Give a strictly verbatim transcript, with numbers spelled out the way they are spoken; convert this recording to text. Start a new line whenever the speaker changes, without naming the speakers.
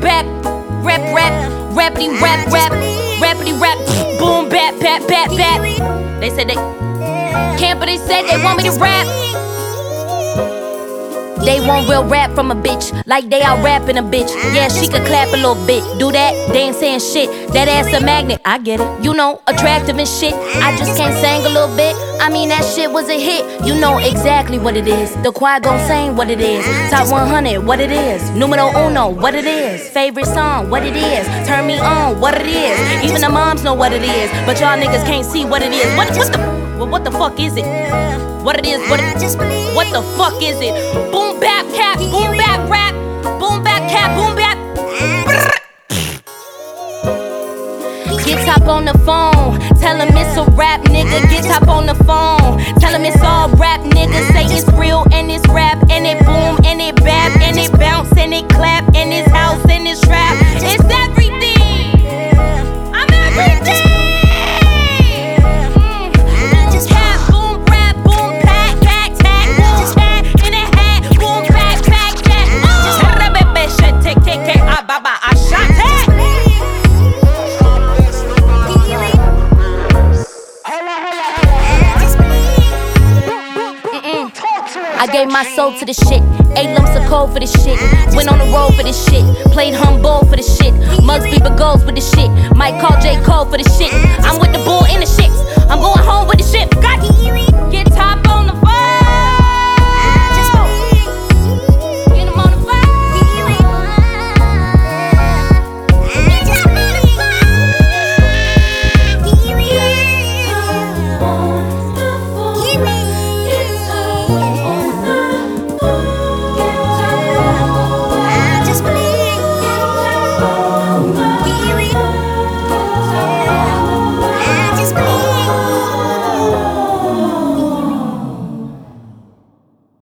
bap, rap, rap, rappity, rap, rap, rappity, rap, boom, bap, bap, bap, bap. They said they can't, but they said they want me to rap. They want real rap from a bitch, like they out rapping a bitch. Yeah, she could clap a little bit, do that, they ain't saying shit. That ass a magnet, I get it. You know, attractive and shit. I just can't sing a little bit. I mean, that shit was a hit. You know exactly what it is. The choir gon' sing what it is. Top one hundred, what it is. Numero uno, what it is. Favorite song, what it is. Turn me on, what it is. Even the moms know what it is, but y'all niggas can't see what it is. What, what the, well, what the fuck is it? What it is, what it, what the fuck is it? Boom bap cap, boom bap rap, boom bap cap, boom bap. Get top on the phone, tell him it's a rap, nigga. Get top on the phone, tell him it's all rap, nigga. Say it's real and it's rap, and it boom and it bap, and it bounce and it clap, and it's house and it's trap. It's everything. I'm everything. I gave my soul to this shit. Eight lumps of cold for this shit. Went on the road for this shit. Played humble for this shit. Mugs, beaver goals for this shit. Might call J. Cole for this shit.